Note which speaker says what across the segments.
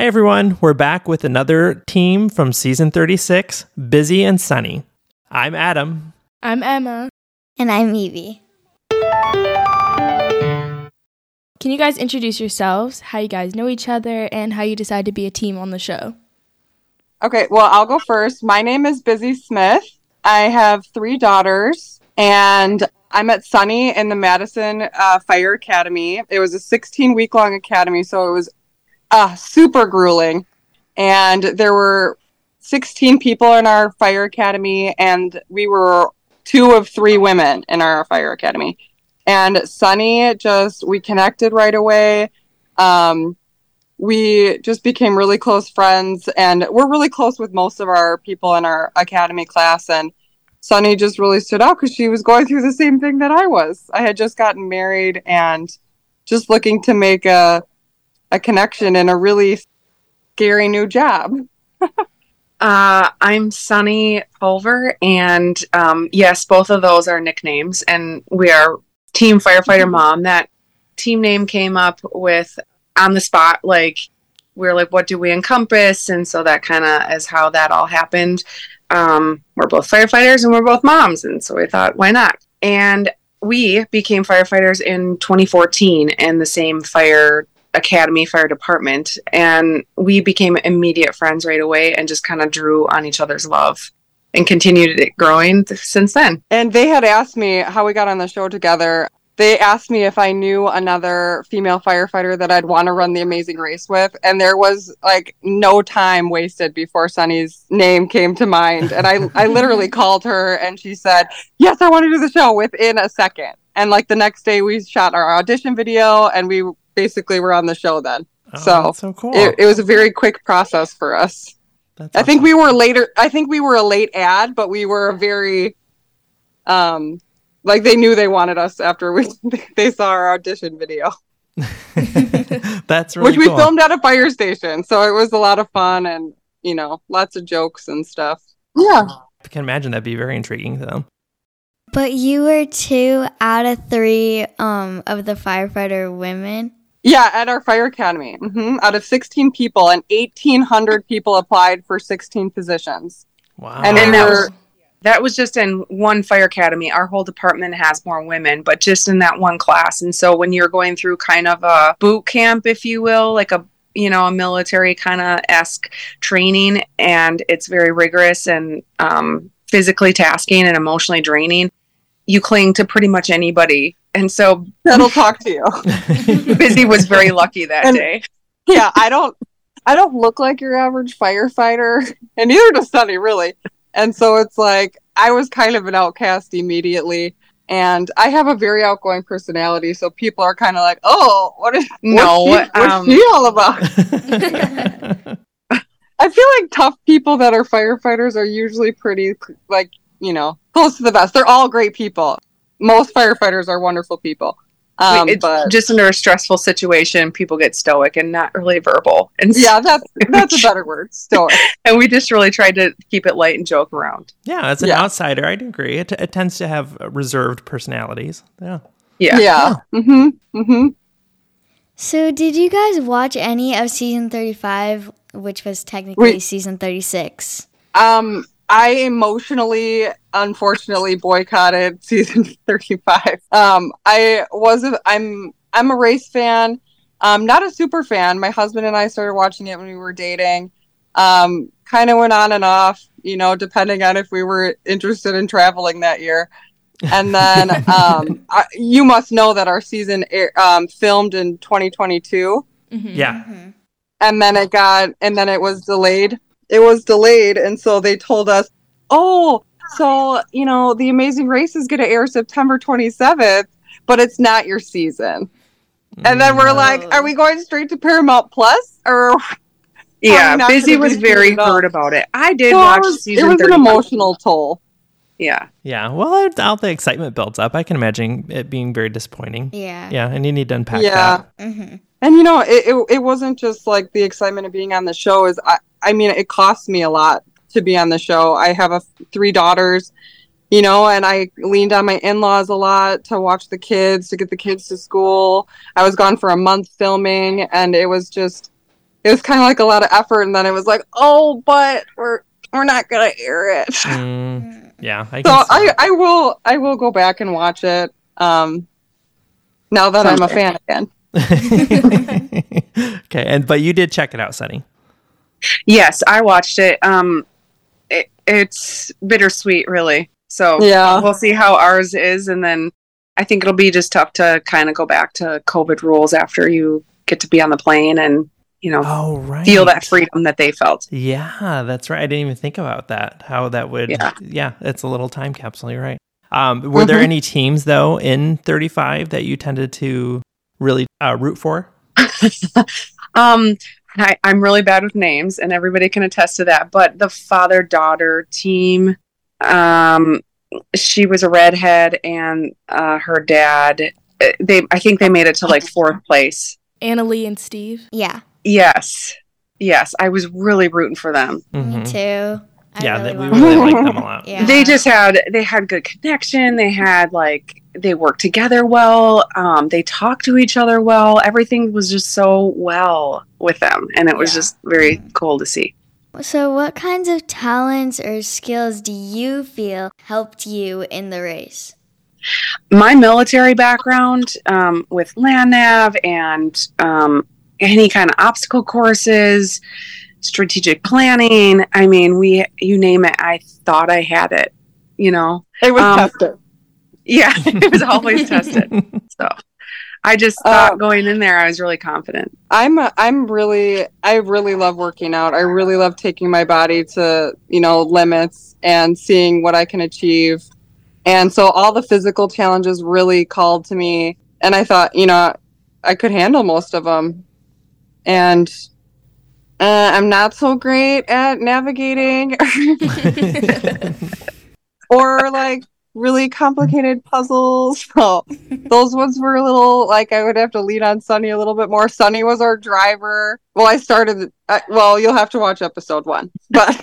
Speaker 1: Hi, everyone. We're back with another team from season 36, Busy and Sunny. I'm Adam.
Speaker 2: I'm Emma.
Speaker 3: And I'm Evie.
Speaker 2: Can you guys introduce yourselves, how you guys know each other, and how you decide to be a team on the show?
Speaker 4: Okay, well, I'll go first. My name is Busy Smith. I have 3 daughters, and I met Sunny in the Madison Fire Academy. It was a 16-week-long academy, so it was super grueling. And there were 16 people in our fire academy, and we were 2 of 3 women in our fire academy. And Sunny, we connected right away. We just became really close friends, and we're really close with most of our people in our academy class. And Sunny just really stood out because she was going through the same thing that I was. I had just gotten married and just looking to make a connection in a really scary new job.
Speaker 5: I'm Sunny Pulver, and yes, both of those are nicknames, and we are Team Firefighter Mom. That team name came up with on the spot, like we were like, what do we encompass? And so that kind of is how that all happened. We're both firefighters and we're both moms, and so we thought, why not? And we became firefighters in 2014 in the same fire academy, fire department, and we became immediate friends right away and just kind of drew on each other's love and continued it growing since then.
Speaker 4: And they had asked me how we got on the show together. They asked me if I knew another female firefighter that I'd want to run the Amazing Race with. And there was like no time wasted before Sunny's name came to mind. And I literally called her and she said, yes, I want to do the show within a second. And like the next day we shot our audition video and we basically were on the show then.
Speaker 1: Oh, that's so cool.
Speaker 4: It was a very quick process for us.
Speaker 1: That's
Speaker 4: I think we were later. I think we were a late ad, but we were very, like they knew they wanted us after they saw our audition video.
Speaker 1: That's really
Speaker 4: which we filmed at a fire station, so it was a lot of fun and lots of jokes and stuff. Yeah,
Speaker 1: I can imagine that'd be very intriguing to them.
Speaker 3: But you were 2 out of 3 of the firefighter women.
Speaker 4: Yeah, at our fire academy. Out of 16 people, and 1,800 people applied for 16 positions.
Speaker 1: Wow.
Speaker 4: And
Speaker 5: that was just in one fire academy. Our whole department has more women, but just in that one class. And so when you're going through kind of a boot camp, if you will, like a military kind of esque training, and it's very rigorous and physically tasking and emotionally draining, you cling to pretty much anybody. And so
Speaker 4: that'll talk to you.
Speaker 5: Busy was very lucky that day.
Speaker 4: Yeah, I don't look like your average firefighter, and neither does Sunny, really. And so it's like I was kind of an outcast immediately, and I have a very outgoing personality, so people are kind of like, "Oh, what's she all about?" I feel like tough people that are firefighters are usually pretty, like, close to the best. They're all great people. Most firefighters are wonderful people. But
Speaker 5: just under a stressful situation, people get stoic and not really verbal. And
Speaker 4: yeah, that's a better word, stoic.
Speaker 5: And we just really tried to keep it light and joke around.
Speaker 1: Yeah, as an outsider, I do agree. It tends to have reserved personalities. Yeah.
Speaker 4: Yeah. Mm-hmm.
Speaker 3: So did you guys watch any of season 35, which was technically season 36?
Speaker 4: I emotionally, unfortunately, boycotted season 35. I'm a race fan. Not a super fan. My husband and I started watching it when we were dating. Kind of went on and off, depending on if we were interested in traveling that year. And then you must know that our season filmed in 2022.
Speaker 1: Mm-hmm. Yeah. Mm-hmm.
Speaker 4: And then it was delayed. It was delayed, and so they told us, The Amazing Race is going to air September 27th, but it's not your season. And then we're like, are we going straight to Paramount Plus? Or
Speaker 5: yeah, Busy was very hurt about it. I did watch season 35. It was an
Speaker 4: emotional toll.
Speaker 5: Yeah.
Speaker 1: Yeah. Well, all the excitement builds up. I can imagine it being very disappointing.
Speaker 3: Yeah.
Speaker 1: Yeah, and you need to unpack that.
Speaker 3: Mm-hmm.
Speaker 4: And it wasn't just like the excitement of being on the show. It cost me a lot to be on the show. I have 3 daughters, and I leaned on my in-laws a lot to watch the kids, to get the kids to school. I was gone for a month filming, and it was just, it was kind of like a lot of effort, and then it was like, oh, but we're not gonna air it.
Speaker 1: Yeah,
Speaker 4: I will go back and watch it. Now that I'm a fan again.
Speaker 1: Okay, but you did check it out, Sunny.
Speaker 5: Yes, I watched it. It's bittersweet, really. So
Speaker 4: yeah,
Speaker 5: we'll see how ours is, and then I think it'll be just tough to kind of go back to COVID rules after you get to be on the plane and feel that freedom that they felt.
Speaker 1: Yeah, that's right. I didn't even think about that. How that would. Yeah, it's a little time capsule. You're right. Were there any teams though in 35 that you tended to really root for?
Speaker 5: I'm really bad with names, and everybody can attest to that. But the father-daughter team, she was a redhead, and her dad. I think they made it to like 4th place.
Speaker 2: Annalie and Steve.
Speaker 3: Yeah.
Speaker 5: Yes. I was really rooting for them.
Speaker 3: Me too.
Speaker 1: We really liked them a lot.
Speaker 3: Yeah.
Speaker 5: They had good connection. They worked together well. They talked to each other well. Everything was just so well with them, and it was just very cool to see.
Speaker 3: So what kinds of talents or skills do you feel helped you in the race?
Speaker 5: My military background with land nav and any kind of obstacle courses, strategic planning. I mean, you name it, I thought I had it, It
Speaker 4: was tested.
Speaker 5: Yeah, it was always tested. So I just thought going in there, I was really confident. I
Speaker 4: really love working out. I really love taking my body to, limits and seeing what I can achieve. And so all the physical challenges really called to me. And I thought, I could handle most of them. And I'm not so great at navigating or like really complicated puzzles. So those ones were a little like I would have to lean on Sunny a little bit more. Sunny was our driver. Well, you'll have to watch episode 1. But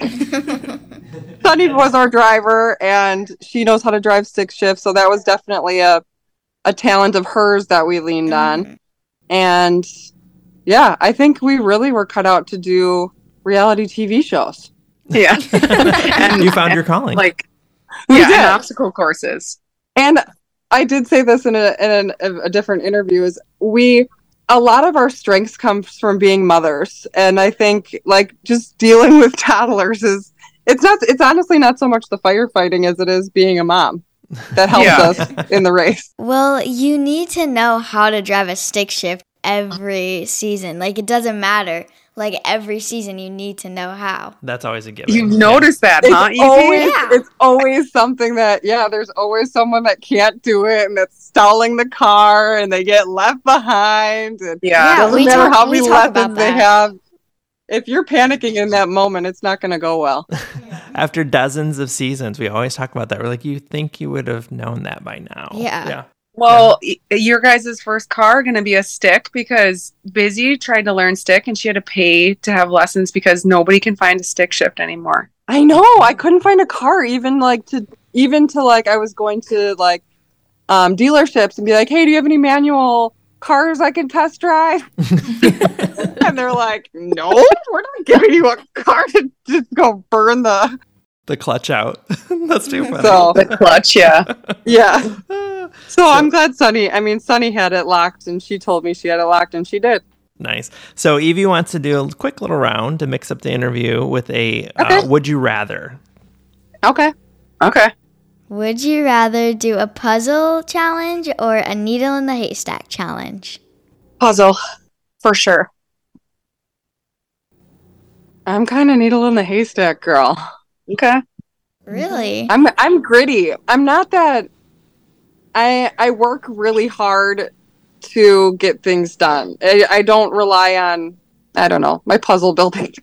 Speaker 4: Sunny was our driver, and she knows how to drive stick shift. So that was definitely a talent of hers that we leaned on. And yeah, I think we really were cut out to do reality TV shows.
Speaker 5: Yeah.
Speaker 1: And you found your calling.
Speaker 5: And obstacle courses.
Speaker 4: And I did say this in a different interview, is a lot of our strengths comes from being mothers. And I think just dealing with toddlers it's honestly not so much the firefighting as it is being a mom that helps us in the race.
Speaker 3: Well, you need to know how to drive a stick shift every season. It doesn't matter. Every season you need to know how.
Speaker 1: That's always a given.
Speaker 5: You've noticed that, huh?
Speaker 4: It's always something that, there's always someone that can't do it and that's stalling the car and they get left behind. And it doesn't matter how many lessons they have. If you're panicking in that moment, it's not going to go well.
Speaker 1: After dozens of seasons, we always talk about that. We're like, you think you would have known that by now.
Speaker 3: Yeah.
Speaker 5: Well, your guys' first car going to be a stick, because Busy tried to learn stick and she had to pay to have lessons because nobody can find a stick shift anymore.
Speaker 4: I know. I couldn't find a car even I was going to dealerships and be like, hey, do you have any manual cars I can test drive? And they're like, no, we're not giving you a car to just go burn the
Speaker 1: clutch out. That's too funny.
Speaker 4: So,
Speaker 5: the clutch, yeah.
Speaker 4: So I'm glad Sunny had it locked, and she told me she had it locked, and she did.
Speaker 1: Nice. So Evie wants to do a quick little round to mix up the interview with a would you rather.
Speaker 4: Okay.
Speaker 3: Would you rather do a puzzle challenge or a needle in the haystack challenge?
Speaker 5: Puzzle, for sure.
Speaker 4: I'm kind of needle in the haystack girl.
Speaker 5: Okay.
Speaker 3: Really?
Speaker 4: I'm gritty. I'm not that. I work really hard to get things done. I don't rely on, my puzzle building.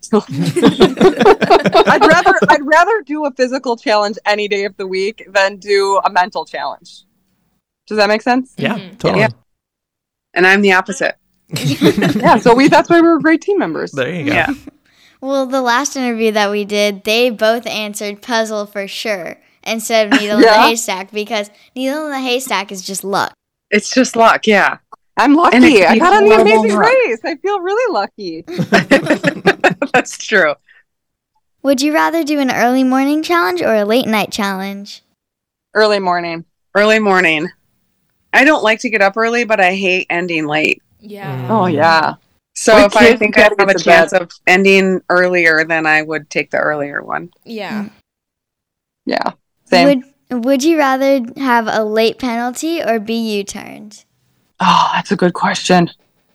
Speaker 4: I'd rather do a physical challenge any day of the week than do a mental challenge. Does that make sense?
Speaker 1: Yeah, totally. Yeah.
Speaker 5: And I'm the opposite.
Speaker 4: So that's why we're great team members.
Speaker 1: There you go.
Speaker 5: Yeah.
Speaker 3: Well, the last interview that we did, they both answered puzzle for sure instead of needle in the haystack, because needle in the haystack is just luck.
Speaker 5: It's just luck, yeah.
Speaker 4: I'm
Speaker 5: And it
Speaker 4: lucky.
Speaker 5: could
Speaker 4: I
Speaker 5: be
Speaker 4: got on the
Speaker 5: horrible
Speaker 4: Amazing
Speaker 5: luck.
Speaker 4: Race. I feel really lucky.
Speaker 5: That's true.
Speaker 3: Would you rather do an early morning challenge or a late night challenge?
Speaker 4: Early morning.
Speaker 5: Early morning. I don't like to get up early, but I hate ending late.
Speaker 2: Yeah.
Speaker 4: Oh, yeah.
Speaker 5: So
Speaker 4: With
Speaker 5: if I
Speaker 4: kids,
Speaker 5: think
Speaker 4: you
Speaker 5: I
Speaker 4: gotta
Speaker 5: have a
Speaker 4: get to
Speaker 5: chance
Speaker 4: bed.
Speaker 5: of ending earlier, then I would take the earlier one.
Speaker 2: Yeah.
Speaker 4: Yeah. Same.
Speaker 3: Would you rather have a late penalty or be U-turned?
Speaker 4: Oh, that's a good question.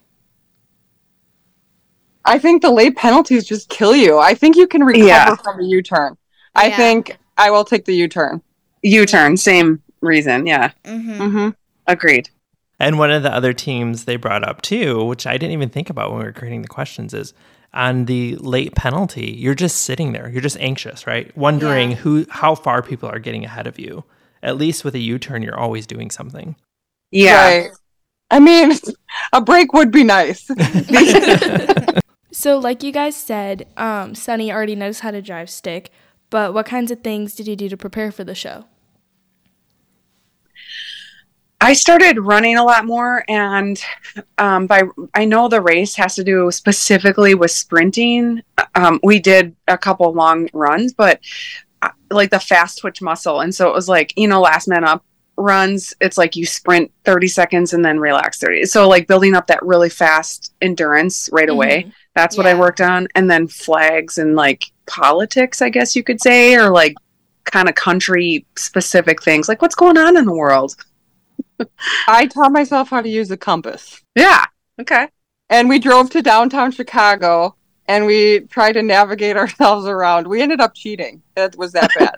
Speaker 4: I think the late penalties just kill you. I think you can recover
Speaker 5: Yeah.
Speaker 4: from a U-turn. I
Speaker 3: Yeah.
Speaker 4: think I will take the U-turn.
Speaker 5: U-turn, same reason. Yeah,
Speaker 3: Mm-hmm.
Speaker 4: Mm-hmm.
Speaker 5: agreed.
Speaker 1: And one of the other teams they brought up too, which I didn't even think about when we were creating the questions, is on the late penalty, you're just sitting there. You're just anxious, right? Wondering how far people are getting ahead of you. At least with a U-turn, you're always doing something.
Speaker 5: Yeah.
Speaker 4: Right. I mean, a break would be nice.
Speaker 2: So, like you guys said, Sunny already knows how to drive stick, but what kinds of things did you do to prepare for the show?
Speaker 5: I started running a lot more, and I know the race has to do specifically with sprinting. We did a couple long runs, but like the fast twitch muscle, and so it was like, last man up runs. It's like you sprint 30 seconds and then relax 30. So like building up that really fast endurance right away. That's what I
Speaker 3: Yeah.
Speaker 5: worked on, and then flags and like politics, I guess you could say, or like kind of country specific things, like what's going on in the world.
Speaker 4: I taught myself how to use a compass.
Speaker 5: Yeah. Okay.
Speaker 4: And we drove to downtown Chicago and we tried to navigate ourselves around. We ended up cheating. It was that bad.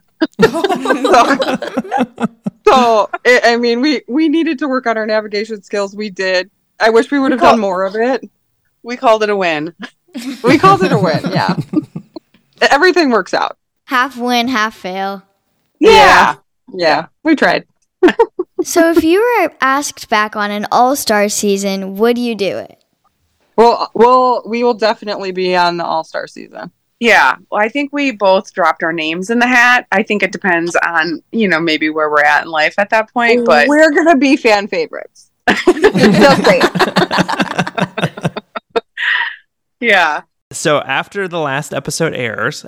Speaker 4: I mean, we needed to work on our navigation skills. We did. I wish we would have done more of it.
Speaker 5: We called it a win.
Speaker 4: We called it a win, yeah. Everything works out.
Speaker 3: Half win, half fail.
Speaker 4: Yeah. Yeah, we tried.
Speaker 3: So if you were asked back on an all-star season, would you do it?
Speaker 4: Well, we will definitely be on the All-Star season.
Speaker 5: Yeah. Well, I think we both dropped our names in the hat. I think it depends on, maybe where we're at in life at that point, but
Speaker 4: We're going to be fan favorites. Just saying.
Speaker 5: yeah.
Speaker 1: So after your last episode airs,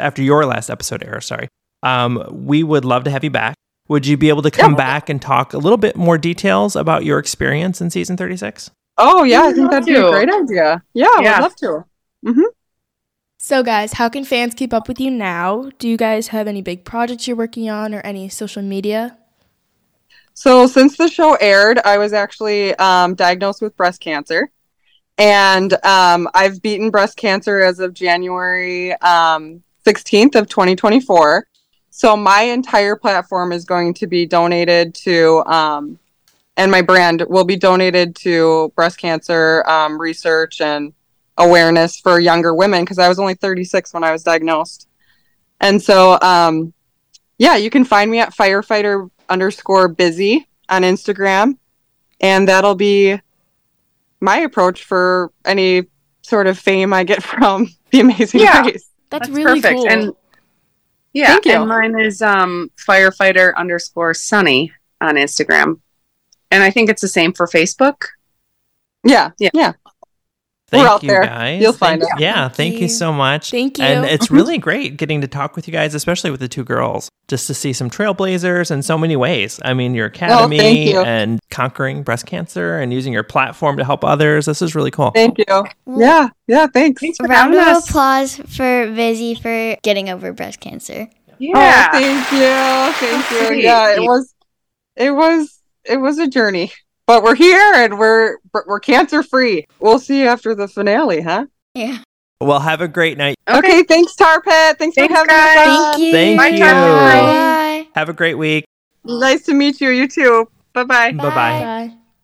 Speaker 1: we would love to have you back. Would you be able to come back and talk a little bit more details about your experience in season 36?
Speaker 4: Oh, yeah, I
Speaker 5: I'd
Speaker 4: think
Speaker 5: love
Speaker 4: that'd be a
Speaker 5: to.
Speaker 4: great idea. Yeah, I
Speaker 5: Yeah.
Speaker 4: would love to.
Speaker 2: So, guys, how can fans keep up with you now? Do you guys have any big projects you're working on or any social media?
Speaker 4: So since the show aired, I was actually diagnosed with breast cancer. And I've beaten breast cancer as of January 16th of 2024. So my entire platform is going to be donated to, and my brand will be donated to breast cancer research and awareness for younger women, because I was only 36 when I was diagnosed. And so, you can find me at firefighter_busy on Instagram. And that'll be my approach for any sort of fame I get from The Amazing Race.
Speaker 2: That's really
Speaker 5: perfect.
Speaker 2: cool.
Speaker 5: And yeah,
Speaker 4: Thank you.
Speaker 5: and mine is firefighter_sunny on Instagram. And I think it's the same for Facebook.
Speaker 4: Yeah.
Speaker 1: Thank
Speaker 4: We're out
Speaker 1: you,
Speaker 4: there.
Speaker 1: guys.
Speaker 4: You'll find us.
Speaker 1: Yeah, thank you so much.
Speaker 2: Thank you.
Speaker 1: And it's really great getting to talk with you guys, especially with the two girls, just to see some trailblazers in so many ways. I mean, your academy
Speaker 4: thank you.
Speaker 1: and conquering breast cancer and using your platform to help others. This is really cool.
Speaker 4: Thank you. Yeah, thanks.
Speaker 5: Thanks for
Speaker 3: Round
Speaker 5: having
Speaker 3: of
Speaker 5: us.
Speaker 3: applause for Busy for getting over breast cancer.
Speaker 5: Yeah.
Speaker 4: Oh, thank you. Thank you.
Speaker 5: sweet.
Speaker 4: Yeah, it was a journey. But we're here and we're cancer free. We'll see you after the finale, huh?
Speaker 3: Yeah.
Speaker 1: Well, have a great night.
Speaker 4: Okay, thanks, Tar Pet. Thanks for
Speaker 5: Thanks,
Speaker 4: having
Speaker 5: guys.
Speaker 4: us
Speaker 3: Thank
Speaker 4: on.
Speaker 3: you.
Speaker 1: Thank
Speaker 5: Bye,
Speaker 1: you.
Speaker 5: Charlie.
Speaker 3: Bye.
Speaker 1: Have a great week.
Speaker 4: Nice to meet you. You too. Bye-bye.
Speaker 1: Bye-bye.
Speaker 2: Bye.